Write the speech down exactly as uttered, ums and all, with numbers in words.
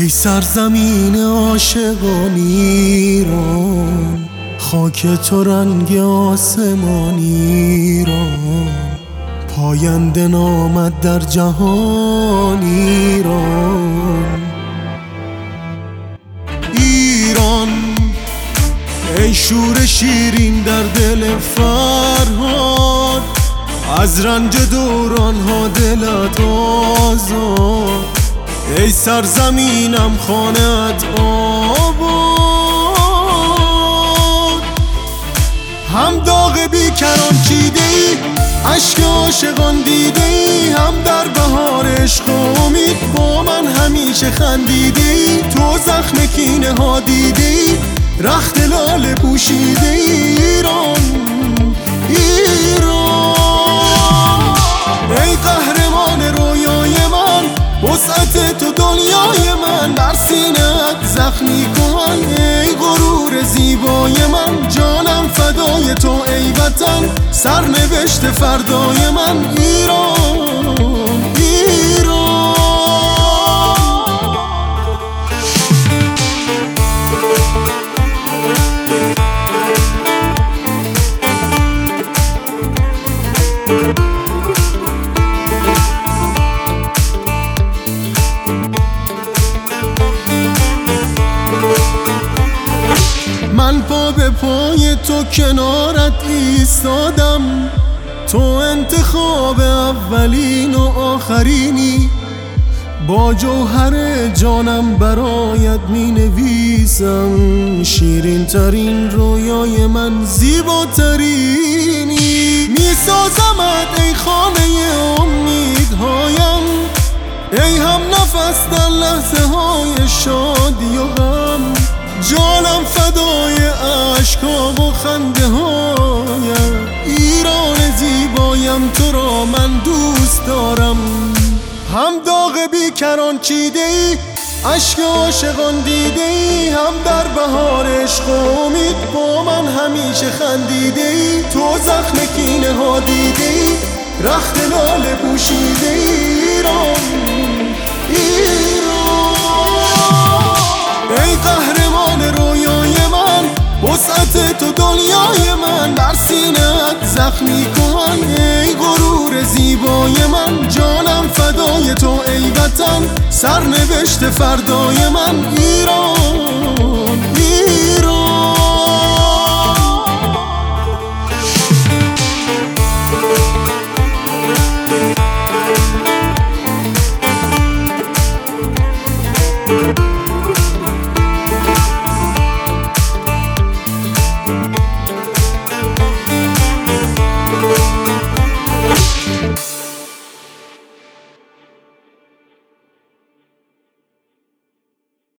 ای سرزمین عاشقان ایران، خاک تو رنگ آسمان ایران، پاینده نامد در جهان ایران. ایران ای شور شیرین در دل فرهاد، از رنج دوران ها دلت آزاد. ای سرزمینم خانه‌ات آباد، هم داغ بیکران چیده ای، عشق عاشقان دیده ای، هم در بهار عشق امید با من همیشه خندیده ای. تو زخم کینه ها دیده ای، رخت لاله پوشیده ای. ایران ایران ای قهرمان رویای من، وسعت تو دنیای من، در سینه‌ات زخمی کن ای غرور زیبای من. جانم فدای تو ای وطن، سرنوشت فردای من. ایران ایران من پا به پای تو کنارت ایستادم، تو انتخاب اولین و آخرینی. با جوهر جانم برایت می نویسم، شیرین ترین رویای من زیباترینی. می سازمت ای خانه امیدهایم، ای هم نفس در لحظه های شادی و غم. جانم فدای عشقام و خنده هایم، ایران زیبایم تو را من دوست دارم. هم داغ بیکران چیده ای، عشق عاشقان دیده ای، هم در بهار عشق امید با من همیشه خندیده ای. تو زخم کینه ها دیده ای، رخت لاله پوشیده ای. ایران ایران ای قهرمان رویای من، وسعت تو دنیای من، در سینه‌ات زخمی کن ای غرور زیبای من. جانم فدای تو ای وطن، سرنوشت فردای من. ایران ایران